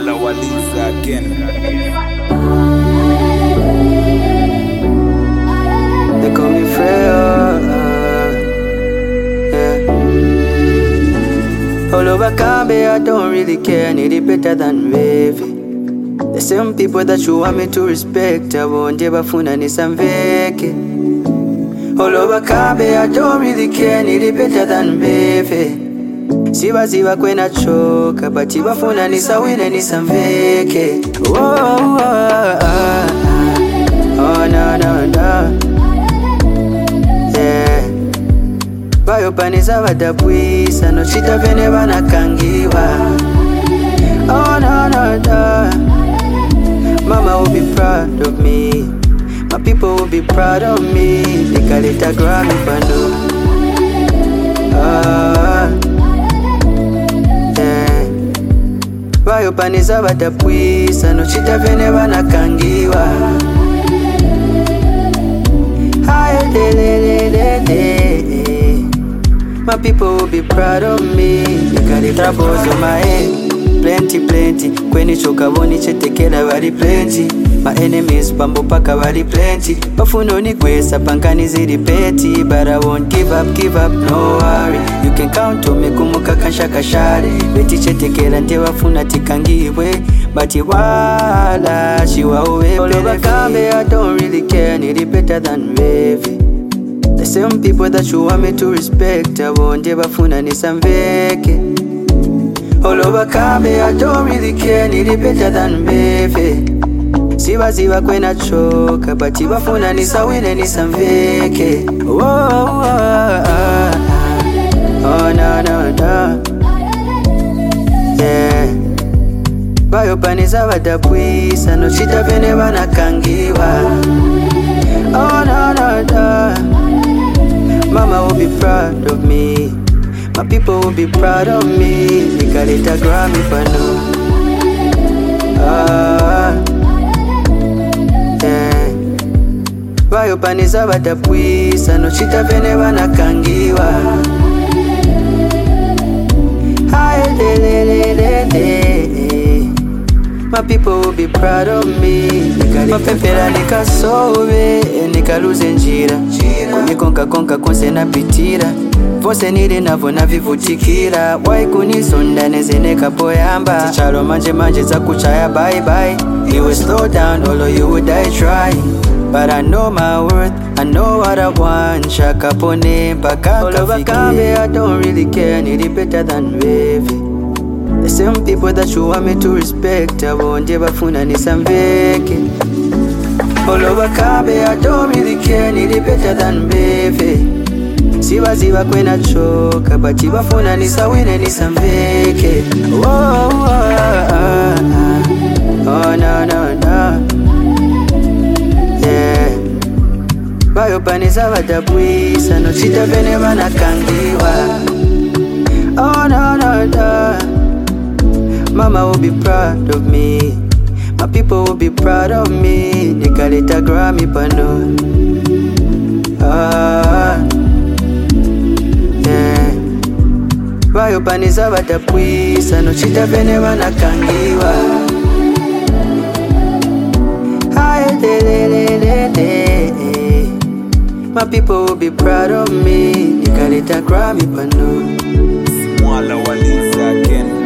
Mwala Waliza again. They call me Freya, yeah. All over Kambe, I don't really care, need it better than Wavy. The same people that you want me to respect, I won't ever funa nisamveke. All over Kambe, I don't really care, need it better than Wavy. Siwa kwena choka, but ibafuna nisawine nisamveke. Oh, no. Bayopaniza badabwisa nochita vene banakangiwa. Oh no. Mama will be proud of me, my people will be proud of me. Nikaleta Grammy bando. Bayopaniza badabwisa nochita vene banakangiwa. My people will be proud of me. Nikali troubles on my head, plenty. Kweni choka boni chetekela bali plenty. My enemies pambo paka bali plenty. Bafuno ni kwesa pankani zidi peti. But I won't give up, no worry. You can count on me kumuka kanshaka shari. Beti chetekela nte wafuna tikangiwe. Bati wala shiwa uwe. All over Kambe, I don't really care, need it better than Wavy. The same people that you want me to respect, I won't ever funa nisamveke. All over Kambe, I don't really care, need it better than Wavy. Siwa kwena choka, but ibafuna nisawine nisamveke. Oh no. Yeah. Bayopaniza badabwisa nochita vene banakangiwa. Oh no. Mama will be proud of me, my people will be proud of me. Nikaleta Grammy bando. Yeah. Bayopaniza badabwisa nochita vene banakangiwa. My people will be proud of me. Mapepera nikasowe, nikaluze njira. Kunikonka konse napitira. Vose nile navo navivutikira. Waikunisonda nezeneka poyamba. Tichalo manje za kuchaya bye. You will slow down, although you would die trying. But I know my worth, I know what I want. Shaka pone mpaka all over Kambe, I don't really care, need it better than Wavy. The same people that you want me to respect, I won't ever funa nisamveke. All over Kambe, I don't really care, need it better than Wavy. Siwa kwena choka, but ibafuna nisawine nisamveke. Oh no. Yeah. Bayopaniza badabwisa nochita vene banakangiwa. Oh no. Mama will be proud of me, my people will be proud of me. Nikaleta Grammy bando. Yeah. Bayopaniza badabwisa nochita vene banakangiwa. My people will be proud of me. Nikaleta Grammy bando. Mwala Waliza again.